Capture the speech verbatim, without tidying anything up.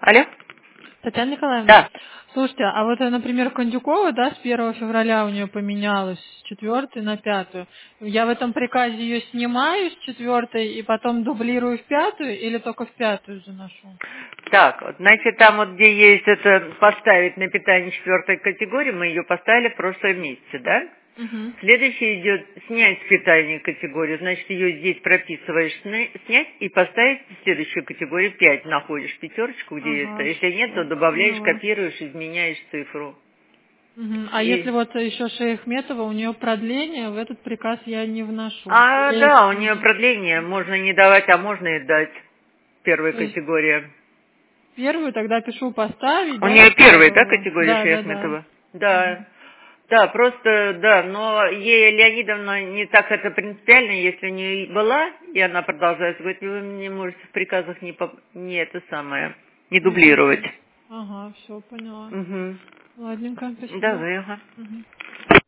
Алло? Татьяна Николаевна, Да. слушайте, а вот, например, Кондюкова, да, с первого февраля у нее поменялось с четвертой на пятую. Я в этом приказе ее снимаю с четвертой и потом дублирую в пятую или только в пятую заношу? Так, вот, значит, там вот, где есть это поставить на питание четвертой категории, мы ее поставили в прошлом месяце, да? Угу. Следующее идет снять с питания категорию, значит, ее здесь прописываешь, сня- снять и поставить в следующую категорию пять. Находишь пятерочку, где это. Ага, Если нет, то все, добавляешь, поняла. копируешь, изменяешь цифру. Мгм. А если И... вот еще Шейхметова, у нее продление, в этот приказ я не вношу. А, Или- да, у нее Мгм. продление, можно не давать, а можно и дать. Первая То есть категория. первую тогда пишу поставить, У да, нее с первая, да, первого. категория Да, да, да. Шаяхметова? Да. Да, просто, да, но ей Леонидовна не так это принципиально, если у нее была, и она продолжает, говорит, вы мне можете в приказах не, поп- не это самое, не Не дублировать. писать. Ага, все, поняла. Угу. Ладненько, Да, спасибо. ага. Мгм.